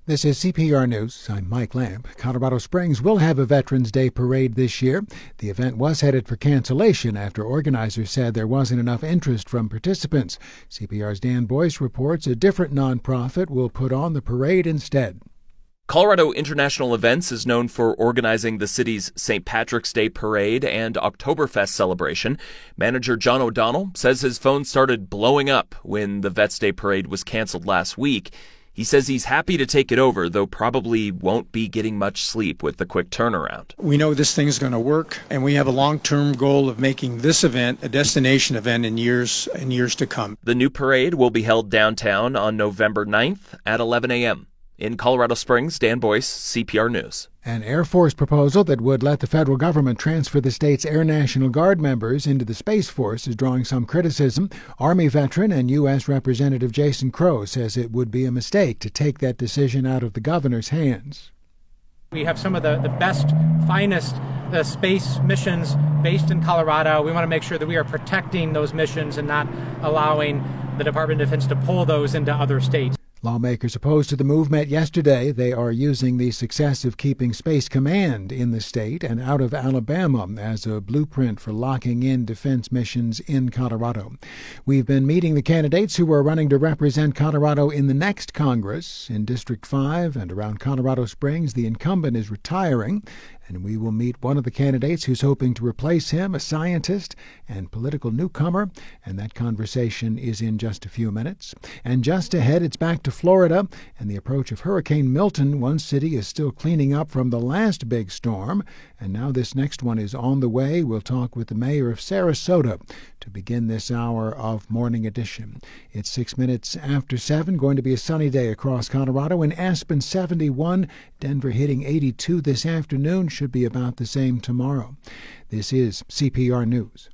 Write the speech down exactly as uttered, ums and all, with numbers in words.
This is C P R News. I'm Mike Lamb. Colorado Springs will have a Veterans Day parade this year. The event was headed for cancellation after organizers said there wasn't enough interest from participants. C P R's Dan Boyce reports a different nonprofit will put on the parade instead. Colorado International Events is known for organizing the city's Saint Patrick's Day Parade and Oktoberfest celebration. Manager John O'Donnell says his phone started blowing up when the Vets Day Parade was canceled last week. He says he's happy to take it over, though probably won't be getting much sleep with the quick turnaround. We know this thing's going to work, and we have a long-term goal of making this event a destination event in years and years to come. The new parade will be held downtown on November ninth at eleven a.m. In Colorado Springs, Dan Boyce, C P R News. An Air Force proposal that would let the federal government transfer the state's Air National Guard members into the Space Force is drawing some criticism. Army veteran and U S Representative Jason Crow says it would be a mistake to take that decision out of the governor's hands. We have some of the, the best, finest uh, space missions based in Colorado. We want to make sure that we are protecting those missions and not allowing the Department of Defense to pull those into other states. Lawmakers opposed to the move met yesterday. They are using the success of keeping Space Command in the state and out of Alabama as a blueprint for locking in defense missions in Colorado. We've been meeting the candidates who are running to represent Colorado in the next Congress. In District five and around Colorado Springs, the incumbent is retiring, and we will meet one of the candidates who's hoping to replace him, a scientist and political newcomer, and that conversation is in just a few minutes. And just ahead, it's back to Florida and the approach of Hurricane Milton. One city is still cleaning up from the last big storm, and now this next one is on the way. We'll talk with the mayor of Sarasota to begin this hour of Morning Edition. It's six minutes after seven, going to be a sunny day across Colorado. In Aspen, seventy-one, Denver hitting eighty-two this afternoon, should be about the same tomorrow. This is C P R News.